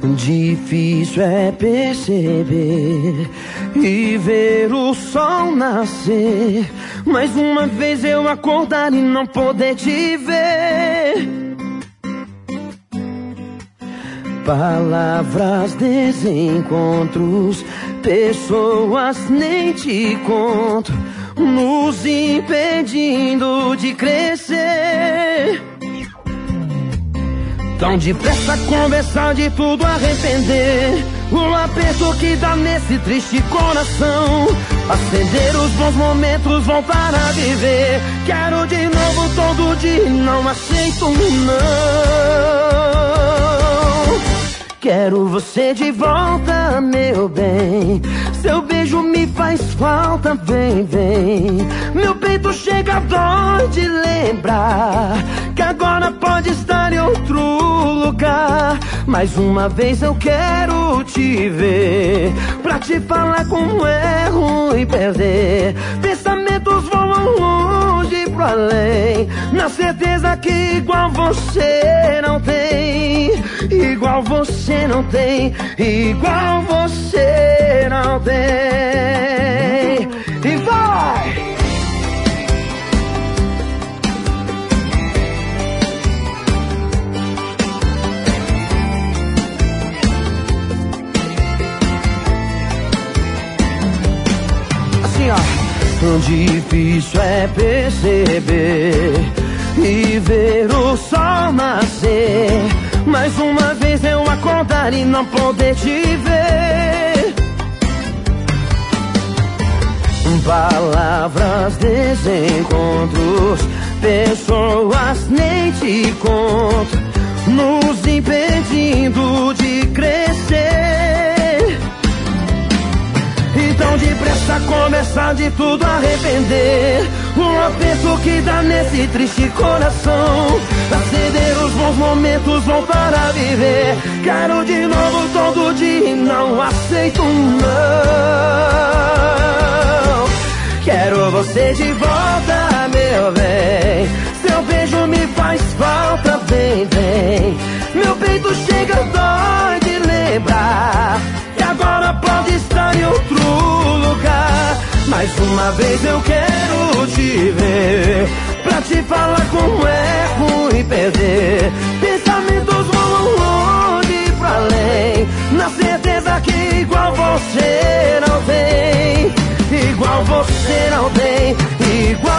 Difícil é perceber e ver o sol nascer. Mais uma vez eu acordar e não poder te ver. Palavras, desencontros, pessoas nem te conto, nos impedindo de crescer. Tão depressa conversar de tudo arrepender, o aperto que dá nesse triste coração. Acender os bons momentos, voltar a viver. Quero de novo todo dia, não aceito não. Quero você de volta, meu bem. Seu beijo me faz falta, vem, vem. Meu peito chega a dor de lembrar que agora pode estar em outro lugar. Mais uma vez eu quero te ver, pra te falar como é ruim perder. Pensamentos voam longe pro além, na certeza que igual você não tem. Igual você não tem, igual você não tem. E vai! Assim, ó. Difícil é perceber e ver o sol nascer. Mais uma vez eu acordar e não poder te ver. Palavras, desencontros, pessoas nem te conto, nos impedindo de crescer. Então depressa começar de tudo arrepender, o aperto que dá nesse triste coração. Acender os bons momentos, voltar a viver. Quero de novo todo dia e não aceito não. Quero você de volta, meu bem. Seu beijo me faz falta, vem, vem. Meu peito chega a dor de lembrar que agora pode estar em outro lugar. Mais uma vez eu quero te ver, pra te falar como é ruim perder. Pensamentos voam longe pra além, na certeza que igual você não tem. Igual você não tem, igual